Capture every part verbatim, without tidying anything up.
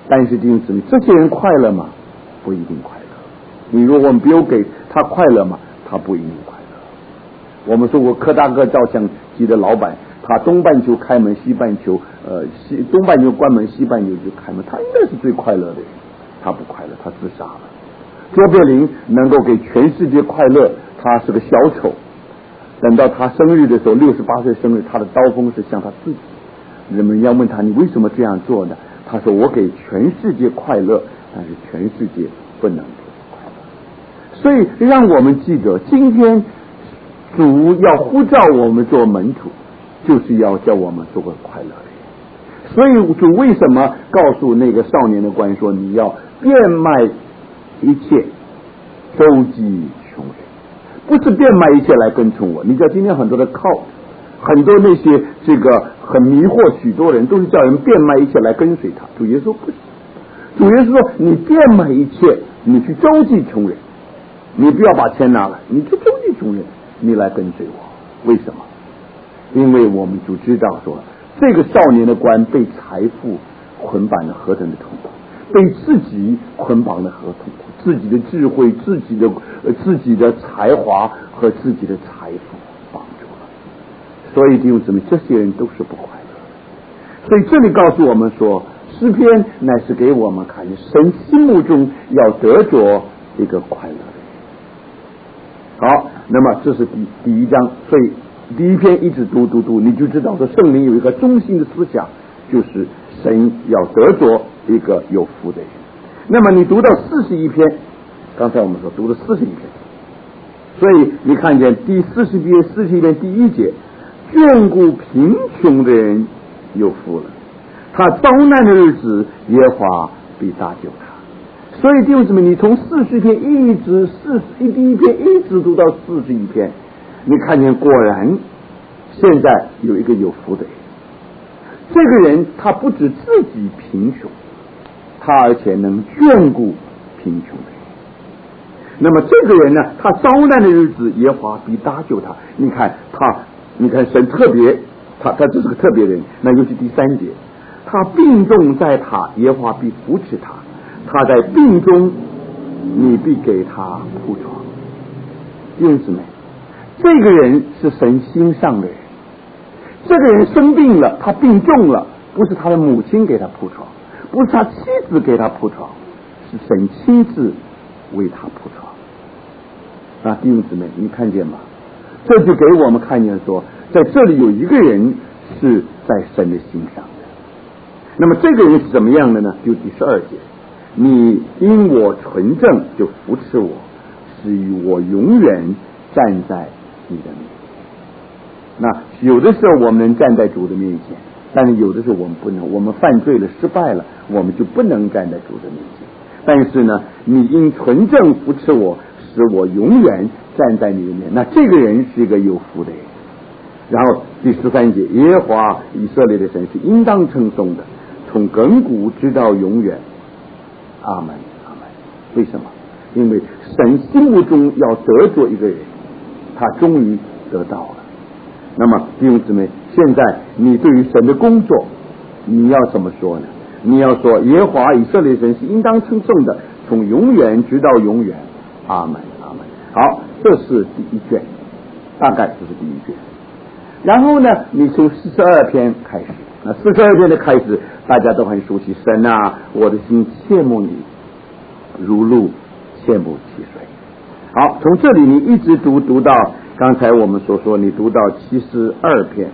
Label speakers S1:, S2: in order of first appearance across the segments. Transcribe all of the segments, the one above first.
S1: 但是弟兄姊妹，这些人快乐吗？不一定快乐。你如果没有给他快乐吗？他不一定快乐。我们说过柯达克照相机的老板，他东半球开门，西半球呃西东半球关门，西半球就开门，他应该是最快乐的人，他不快乐，他自杀了。卓别林能够给全世界快乐，他是个小丑。等到他生日的时候，六十八岁生日，他的刀锋是向他自己。人们要问他，你为什么这样做呢？他说，我给全世界快乐，但是全世界不能给快乐。所以让我们记得，今天主要呼召我们做门徒，就是要叫我们做个快乐的人。所以主为什么告诉那个少年的官说，你要变卖一切，周济穷人，不是变卖一切来跟从我。你知道今天很多的靠很多那些这个很迷惑许多人，都是叫人变卖一切来跟随他。主耶稣不是，主耶稣说，你变卖一切，你去周济穷人，你不要把钱拿来，你去周济穷人，你来跟随我。为什么？因为我们就知道说，这个少年的官被财富捆绑了何等的痛苦，被自己捆绑了何痛苦，自己的智慧、自己的、呃、自己的才华和自己的财富绑住了。所以弟兄姊妹，这些人都是不快乐的。所以这里告诉我们说，诗篇乃是给我们看见神心目中要得着一个快乐的人。好，那么这是第第一章，所以第一篇一直读读读，你就知道说圣灵有一个中心的思想，就是神要得着一个有福的人。那么你读到四十一篇，刚才我们说读了四十一篇，所以你看见第四十篇四十一篇第一节，眷顾贫穷的人有福了，他遭难的日子耶和华必搭救他。所以弟兄姊妹，你从四十篇一直四十第一篇一直读到四十一篇，你看见果然现在有一个有福的人。这个人他不止自己贫穷，他而且能眷顾贫穷的人。那么这个人呢，他遭难的日子耶和华必搭救他。你看他，你看神特别，他他这是个特别人。那尤其第三节，他病重在他，耶和华必扶持他，他在病中你必给他铺床。弟兄姊妹，这个人是神心上的人。这个人生病了，他病重了，不是他的母亲给他铺床，不是他妻子给他铺床，是神亲自为他铺床。啊，弟兄姊妹，你看见吗？这就给我们看见说，在这里有一个人是在神的心上的。那么这个人是怎么样的呢？就第十二节，你因我纯正就扶持我，使于我永远站在你的面前。那有的时候我们能站在主的面前，但是有的时候我们不能，我们犯罪了失败了，我们就不能站在主的面前。但是呢，你因纯正扶持我，使我永远站在你的面前。那这个人是一个有福的人。然后第十三节，耶和华以色列的神是应当称颂的，从亘古直到永远。阿门，阿门。为什么？因为神心目中要得着一个人，他终于得到了。那么弟兄姊妹，现在你对于神的工作你要怎么说呢？你要说耶和华以色列神是应当称颂的，从永远直到永远。阿门，阿门。好，这是第一卷，大概这是第一卷。然后呢，你从四十二篇开始，那四十二篇的开始大家都很熟悉，神啊，我的心切慕你，如鹿切慕其水。好，从这里你一直读读到刚才我们所说，你读到七十二篇。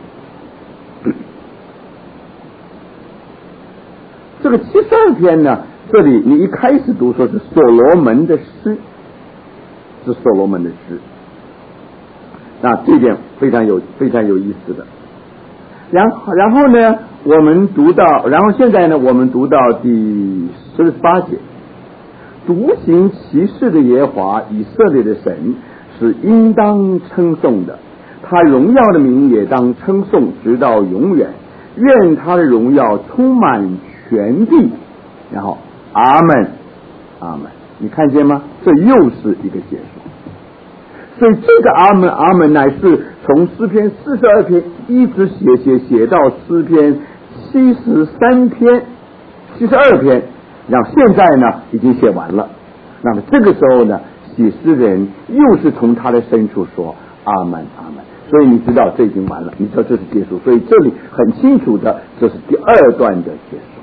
S1: 这个七十二篇呢，这里你一开始读说是所罗门的诗，是所罗门的诗。那这点非常有非常有意思的。然后然后呢，我们读到，然后现在呢，我们读到第十八节，独行其事的耶和华以色列的神是应当称颂的，他荣耀的名也当称颂直到永远，愿他的荣耀充满全地。然后阿门，阿门。你看见吗？这又是一个结束。所以这个阿门阿门乃是从诗篇四十二篇一直写写写到诗篇七十三篇七十二篇， 然后现在呢已经写完了，那么这个时候呢，写诗的人又是从他的深处说阿门阿门，所以你知道这已经完了，你知道这是结束，所以这里很清楚的，这是第二段的结束。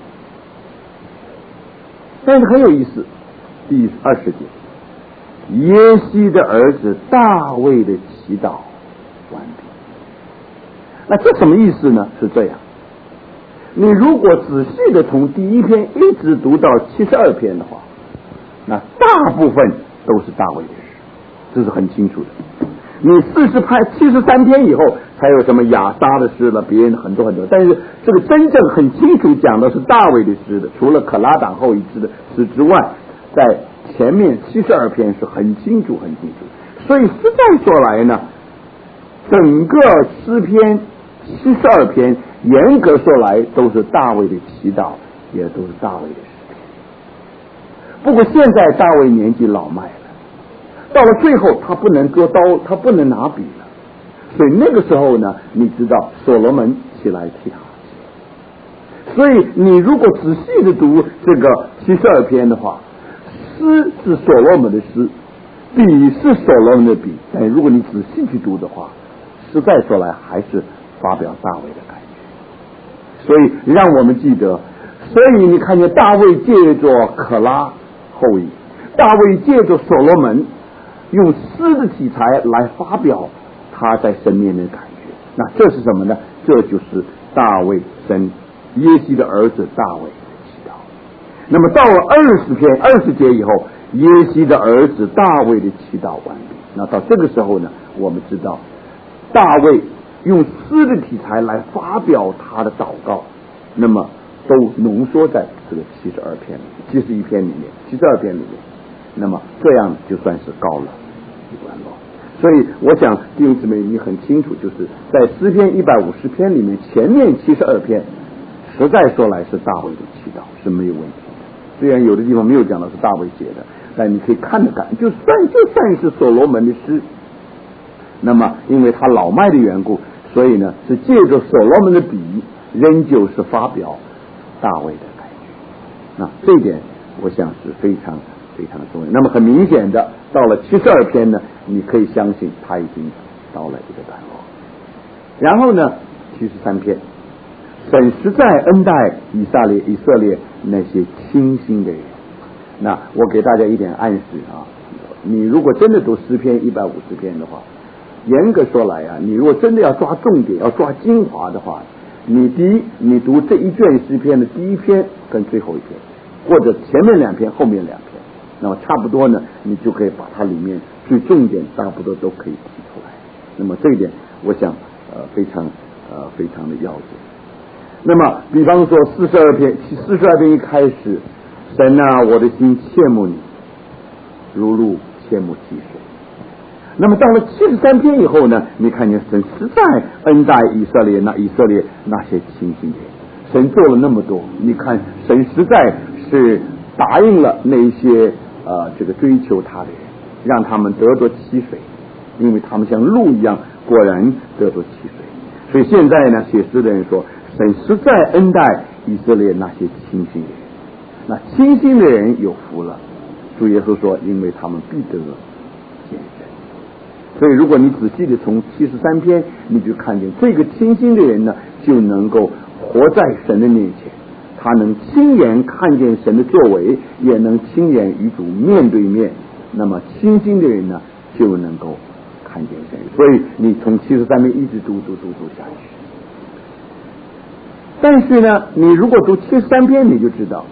S1: 但是很有意思，第二十节，耶西的儿子大卫的祈祷完毕。那这什么意思呢？是这样，你如果仔细的从第一篇一直读到七十二篇的话，那大部分都是大卫的诗，这是很清楚的。你四十拍七十三篇以后才有什么亚撒的诗了，别人很多很多，但是这个真正很清楚讲的是大卫的诗的，除了可拉党后一支的诗之外，在前面七十二篇是很清楚很清楚。所以实在说来呢，整个诗篇七十二篇严格说来都是大卫的祈祷，也都是大卫的诗篇。不过现在大卫年纪老迈了，到了最后他不能捉刀，他不能拿笔了，所以那个时候呢，你知道所罗门起来替他。所以你如果仔细的读这个七十二篇的话，诗是所罗门的诗，笔是所罗门的笔，但如果你仔细去读的话，实在说来还是发表大卫的感觉。所以让我们记得，所以你看见大卫借着可拉后裔，大卫借着所罗门用诗的题材来发表他在神面前的感觉。那这是什么呢？这就是大卫生耶西的儿子大卫的祈祷。那么到了二十篇二十节以后，耶西的儿子大卫的祈祷完毕。那到这个时候呢，我们知道大卫用诗的题材来发表他的祷告，那么都浓缩在这个七十二篇里面，七十一篇里面，七十二篇里面。那么这样就算是告了一段落。所以我想弟兄姊妹你很清楚，就是在诗篇一百五十篇里面，前面七十二篇实在说来是大卫的祈祷，是没有问题的。虽然有的地方没有讲到是大卫写的，但你可以看得感，就算就算是所罗门的诗，那么因为他老迈的缘故，所以呢是借着所罗门的笔，仍旧是发表大卫的感觉。那这一点我想是非常非常重要。那么很明显的，到了七十二篇呢，你可以相信他已经到了一个段落。然后呢，七十三篇，神实在恩待以色列以色列那些清心的人。那我给大家一点暗示啊，你如果真的读诗篇一百五十篇的话，严格说来啊，你如果真的要抓重点，要抓精华的话，你第一，你读这一卷诗篇的第一篇跟最后一篇，或者前面两篇后面两篇，那么差不多呢，你就可以把它里面最重点差不多都可以提出来。那么这一点我想呃非常呃非常的要紧。那么比方说四十二篇四十二篇一开始，神啊，我的心切慕你，如入切慕溪水。那么到了七十三篇以后呢，你看见神实在恩待以色列那以色列那些清心的人，神做了那么多，你看神实在是答应了那些呃这个追求他的人，让他们得着溪水，因为他们像鹿一样，果然得着溪水。所以现在呢，写诗的人说，神实在恩待以色列那些清心的人。那清心的人有福了，主耶稣说，因为他们必得见神。所以如果你仔细的从七十三篇，你就看见这个清心的人呢，就能够活在神的面前，他能亲眼看见神的作为，也能亲眼与主面对面。那么清心的人呢，就能够看见神。所以你从七十三篇一直读读读读下去。但是呢，你如果读七十三篇，你就知道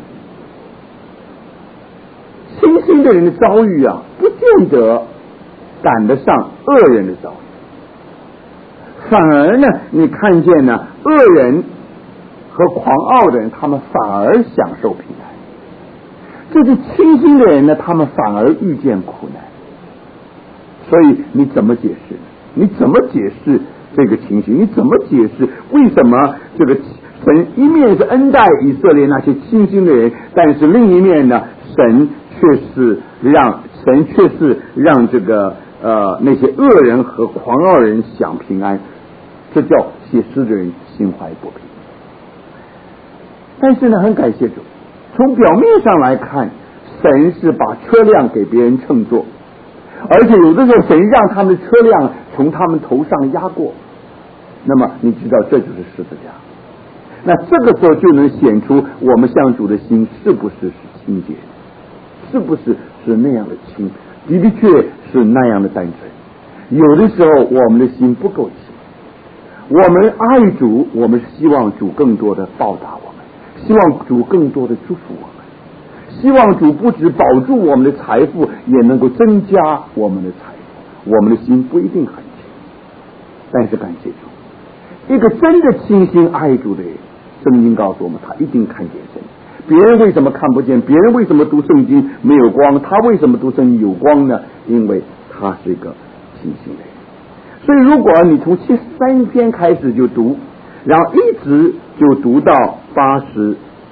S1: 清心的人的遭遇啊，不见得赶得上恶人的遭遇，反而呢，你看见呢，恶人和狂傲的人，他们反而享受平安；这些清心的人呢，他们反而遇见苦难。所以你怎么解释？你怎么解释这个情形？你怎么解释为什么这个神一面是恩待以色列那些清心的人，但是另一面呢，神却是让神却是让这个呃那些恶人和狂傲人享平安？这叫写诗的人心怀不平。但是呢，很感谢主， 从表面上来看，神是把车辆给别人乘坐，而且有的时候神让他们的车辆从他们头上压过，那么你知道这就是十字架。那这个时候就能显出我们向主的心是不是是清洁，是不是是那样的清，的的确是那样的单纯。有的时候我们的心不够清，我们爱主，我们希望主更多的报答我们，希望主更多的祝福我们，希望主不止保住我们的财富，也能够增加我们的财富。我们的心不一定很清，但是感谢主，一个真的清心爱主的人，圣经告诉我们他一定看见神。别人为什么看不见？别人为什么读圣经没有光？他为什么读圣经有光呢？因为他是一个清心的人。所以如果你从七十三篇开始就读，然后一直就读到八十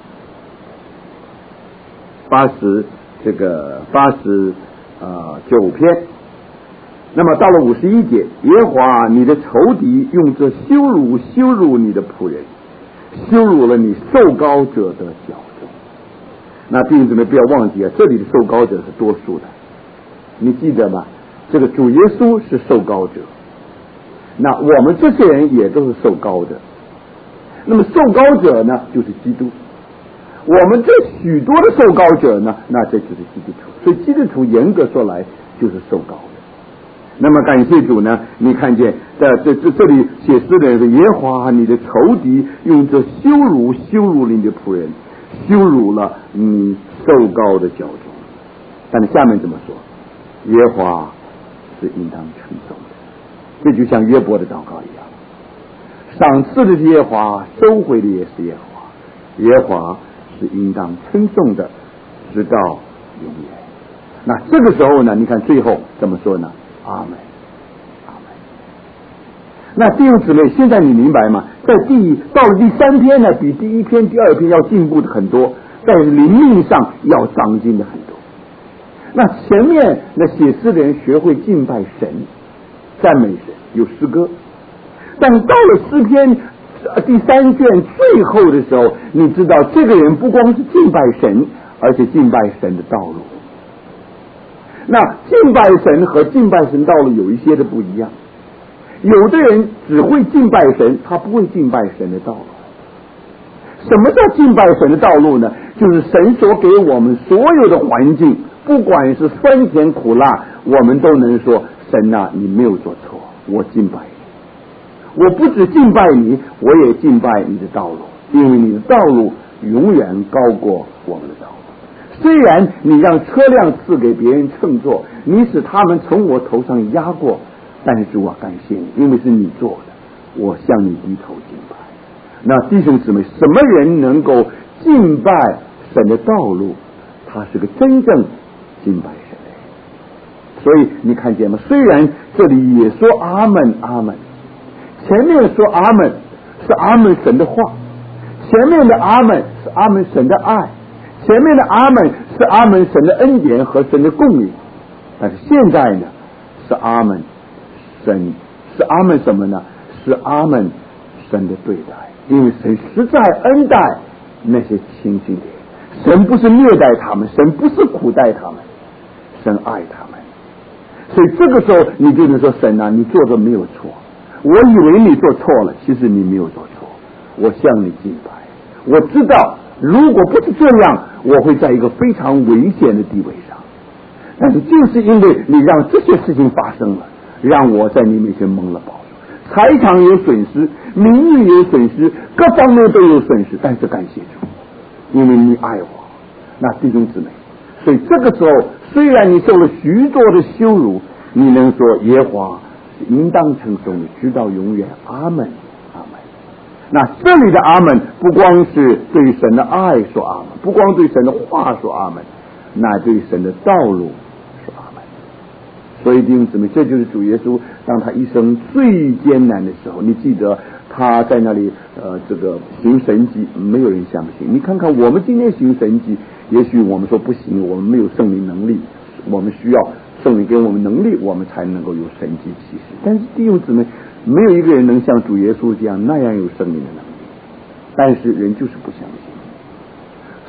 S1: 八十这个八十呃九篇，那么到了五十一节，耶和华你的仇敌用这羞辱羞辱你的仆人，羞辱了你受膏者的脚中。那弟兄姊妹不要忘记啊，这里的受膏者是多数的，你记得吗？这个主耶稣是受膏者，那我们这些人也都是受膏的。那么受膏者呢，就是基督。我们这许多的受膏者呢，那这就是基督徒。所以基督徒严格说来就是受膏的。那么感谢主呢，你看见在这这这里写诗的人说，耶和华你的仇敌用这羞辱羞辱你的仆人，羞辱了你受膏的脚中。但是下面怎么说？耶和华是应当称颂的。这就像约伯的祷告一样，赏赐的是耶和华，收回的也是耶和华，耶和华是应当称颂的，直到永远。那这个时候呢，你看最后怎么说呢？阿们，阿们。那弟兄姊妹，现在你明白吗？在第到了第三篇呢，比第一篇、第二篇要进步的很多，在灵命上要长进的很多。那前面那写诗的人学会敬拜神、赞美神，有诗歌，但到了诗篇第三卷最后的时候，你知道这个人不光是敬拜神，而且敬拜神的道路。那敬拜神和敬拜神道路有一些的不一样，有的人只会敬拜神，他不会敬拜神的道路。什么叫敬拜神的道路呢？就是神所给我们所有的环境，不管是酸甜苦辣，我们都能说神啊，你没有做错，我敬拜你。我不只敬拜你，我也敬拜你的道路，因为你的道路永远高过我们的道路。虽然你让车辆赐给别人乘坐，你使他们从我头上压过，但是主啊，感谢你，因为是你做的，我向你低头敬拜。那弟兄姊妹，什么人能够敬拜神的道路？他是个真正敬拜神的人。所以你看见吗？虽然这里也说阿们阿们，前面说阿们是阿们神的话，前面的阿们是阿们神的爱，前面的阿们是阿们神的恩典和神的供应，但是现在呢，是阿们神是阿们什么呢？是阿们神的对待，因为神实在恩待那些亲近的人，神不是虐待他们，神不是苦待他们，神爱他们。所以这个时候你就能说，神啊，你做的没有错，我以为你做错了，其实你没有做错，我向你敬拜。我知道如果不是这样，我会在一个非常危险的地位上，但是就是因为你让这些事情发生了，让我在你面前蒙了保守，财产有损失，名誉有损失，各方面都有损失，但是感谢主，因为你爱我。那弟兄姊妹，所以这个时候虽然你受了许多的羞辱，你能说耶和华是应当称颂的，直到永远。阿们，阿们。那这里的阿们不光是对神的爱说阿们，不光对神的话说阿们，那对神的道路说阿们。所以弟兄姊妹，这就是主耶稣当他一生最艰难的时候，你记得他在那里呃这个行神迹，没有人相信。你看看我们今天行神迹，也许我们说不行，我们没有圣灵能力，我们需要圣灵给我们能力，我们才能够有神迹奇事。但是弟兄姊妹，没有一个人能像主耶稣这样那样有圣灵的能力，但是人就是不相信。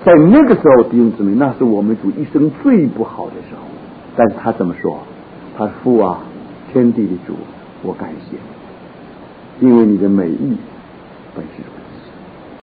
S1: 在那个时候，弟兄姊妹，那是我们主一生最不好的时候。但是他怎么说？他父啊，天地的主，我感谢你，因为你的美意本是如此。